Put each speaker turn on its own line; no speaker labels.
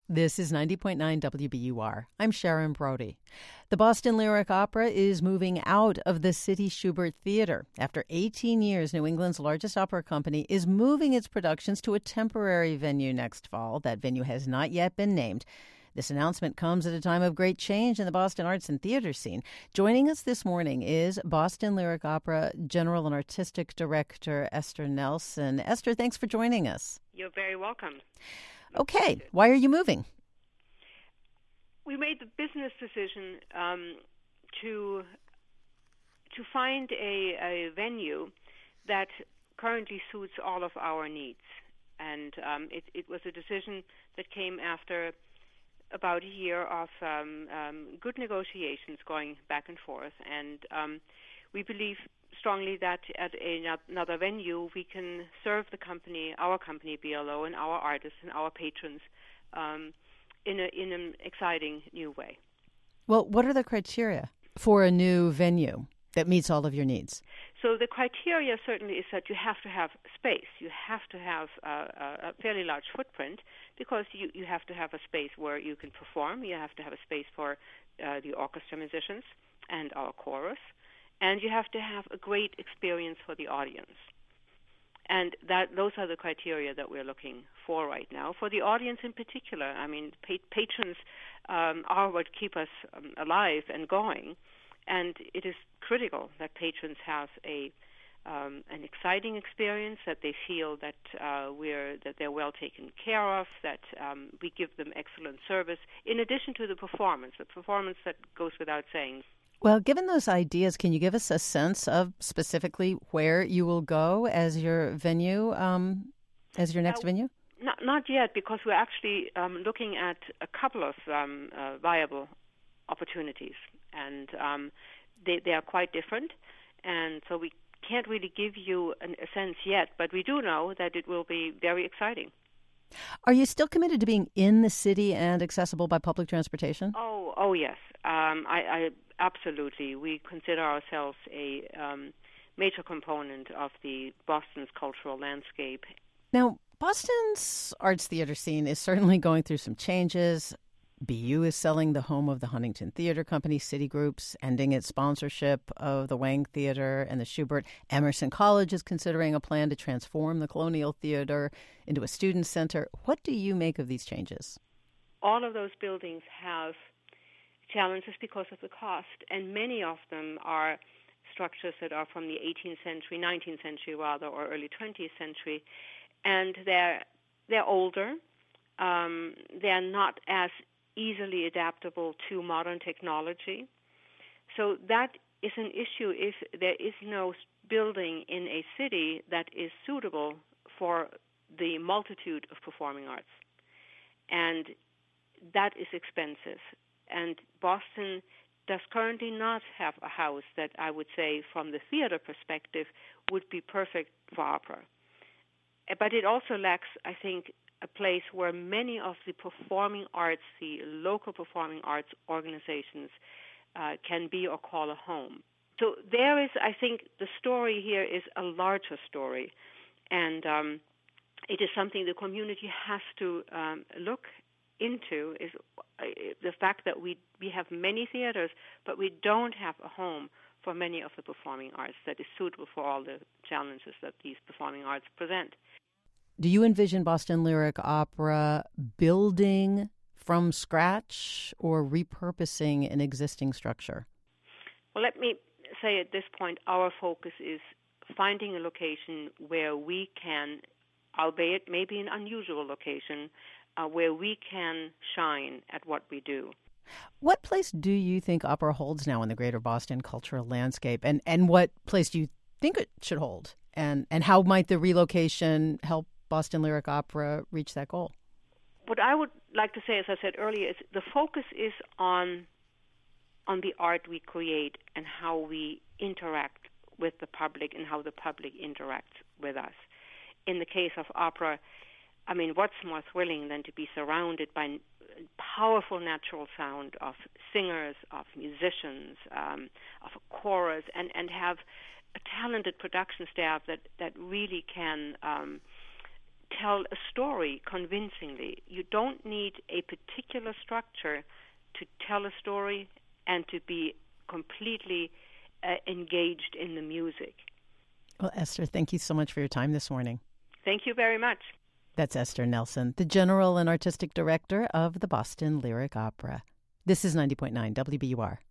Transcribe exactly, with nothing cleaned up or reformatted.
This is ninety point nine W B U R. I'm Sharon Brody. The Boston Lyric Opera is moving out of the City Shubert Theater. After eighteen years, New England's largest opera company is moving its productions to a temporary venue next fall. That venue has not yet been named. This announcement comes at a time of great change in the Boston arts and theater scene. Joining us this morning is Boston Lyric Opera General and Artistic Director Esther Nelson. Esther, thanks for joining us.
You're very welcome.
Okay, why are you moving?
We made the business decision um, to to find a, a venue that currently suits all of our needs, and um, it, it was a decision that came after about a year of um, um, good negotiations going back and forth, and um, we believe strongly that at a, another venue we can serve the company, our company B L O, and our artists and our patrons um, in a in an exciting new way.
Well, what are the criteria for a new venue that meets all of your needs?
So the criteria certainly is that you have to have space. You have to have a, a fairly large footprint because you, you have to have a space where you can perform. You have to have a space for uh, the orchestra musicians and our chorus. And you have to have a great experience for the audience. And that those are the criteria that we're looking for right now. For the audience in particular, I mean, pa- patrons um, are what keep us um, alive and going. And it is critical that patrons have a um, an exciting experience, that they feel that uh, we're that they're well taken care of, that um, we give them excellent service, in addition to the performance, the performance that goes without saying.
Well, given those ideas, can you give us a sense of specifically where you will go as your venue, um, as your next
uh,
venue?
Not, not yet, because we're actually um, looking at a couple of um, uh, viable opportunities, and um, they, they are quite different, and so we can't really give you an, a sense yet, but we do know that it will be very exciting.
Are you still committed to being in the city and accessible by public transportation?
Oh, oh yes. Um, I, I absolutely. We consider ourselves a um, major component of the Boston's cultural landscape.
Now, Boston's arts theater scene is certainly going through some changes. B U is selling the home of the Huntington Theater Company, Citigroup's ending its sponsorship of the Wang Theater and the Shubert. Emerson College is considering a plan to transform the Colonial Theater into a student center. What do you make of these changes?
All of those buildings have challenges because of the cost, and many of them are structures that are from the eighteenth century, nineteenth century rather, or early twentieth century, and they're they're older. Um, they're not as easily adaptable to modern technology. So that is an issue if there is no building in a city that is suitable for the multitude of performing arts. And that is expensive. And Boston does currently not have a house that I would say from the theater perspective would be perfect for opera. But it also lacks, I think, a place where many of the performing arts, the local performing arts organizations uh, can be or call a home. So there is, I think, the story here is a larger story. And um, it is something the community has to um, look into, is uh, the fact that we, we have many theaters, but we don't have a home for many of the performing arts that is suitable for all the challenges that these performing arts present.
Do you envision Boston Lyric Opera building from scratch or repurposing an existing structure?
Well, let me say at this point, our focus is finding a location where we can, albeit maybe an unusual location, uh, where we can shine at what we do.
What place do you think opera holds now in the greater Boston cultural landscape, and, and what place do you think it should hold? And, and how might the relocation help Boston Lyric Opera reach that goal?
What I would like to say, as I said earlier, is the focus is on on the art we create and how we interact with the public and how the public interacts with us. In the case of opera, I mean, what's more thrilling than to be surrounded by powerful natural sound of singers, of musicians, um, of a chorus, and, and have a talented production staff that, that really can um, tell a story convincingly. You don't need a particular structure to tell a story and to be completely uh, engaged in the music.
Well, Esther, thank you so much for your time this morning.
Thank you very much.
That's Esther Nelson, the General and Artistic Director of the Boston Lyric Opera. This is ninety point nine W B U R.